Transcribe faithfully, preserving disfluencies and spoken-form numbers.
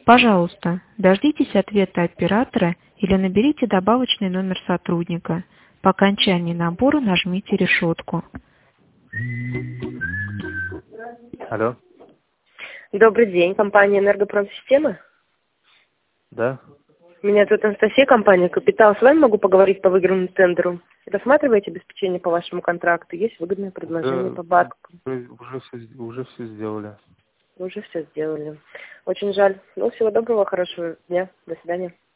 Пожалуйста, дождитесь ответа оператора или наберите добавочный номер сотрудника. По окончании набора нажмите решетку. Алло. Добрый день, компания «Энергопромсистемы». Да. Меня зовут Анастасия, компания «Капитал». С вами могу поговорить по выигранному тендеру. Рассматриваете обеспечение по вашему контракту? Есть выгодное предложение Да, по банку? уже все, уже все сделали. Вы уже все сделали. Очень жаль. Ну, всего доброго, хорошего дня. До свидания.